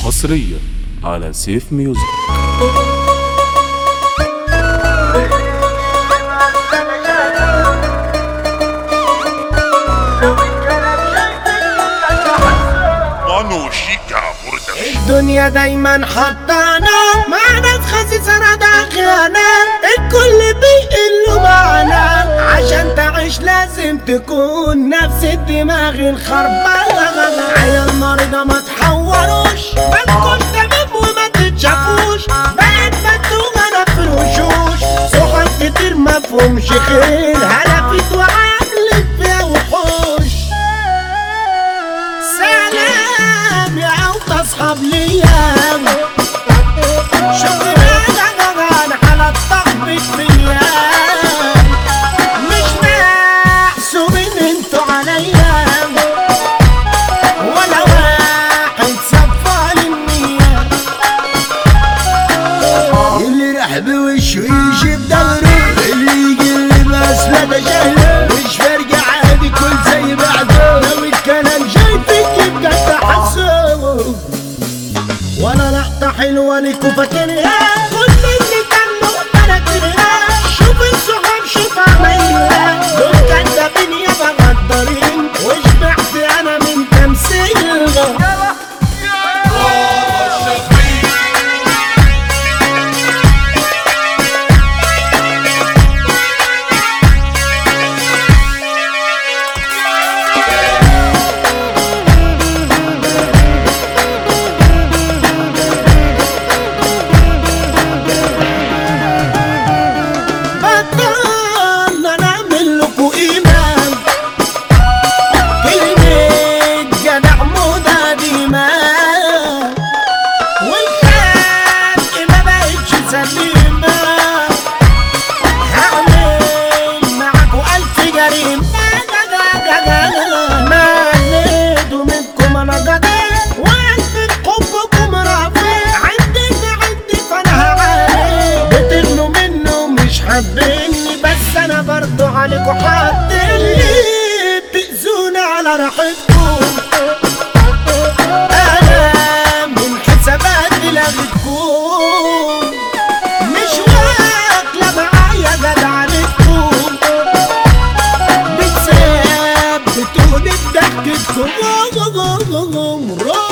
حصريا على سيف ميوزك. الدنيا دايما حطانا مع ناس خسيسة رضا خيانة، الكل بيقلوا معنا. عشان تعيش لازم تكون نفس الدماغ الخربانة. عيال مريضة ما تحوروش، بالكم تمام وما تتشافوش. بقت مدوغة في الوشوش، صحاب كتير مفهومش خير. هلفت وعقلت فيها وحوش. سلام يا أصحاب ليام، شكرا على التخبيط فيا. مش محسوبين انتوا عليا، ولا واحد صفى للنية. اللي راح بوشه يجي بدوره، اللي يجي بأسفل ده جهله. مش فارقة عادي كل زي بعده، لو الكلام جاي فيك يبقى تحسه. ولا لقطة حلوة ليكوا فاكرها، كل اللي كان مقتنع كرها. شوف الصحاب شوف عمايلها، دول كدابين يابا غدارين. وشبعت انا من تمثيلها. حبيني بس انا برضو عليكوا حاطيني، بتأذوني على راحتكم. انا من حساباتي لغيتكم، مش واكلة معايا جدعنتكم. بتثبتوني بضحكتكم.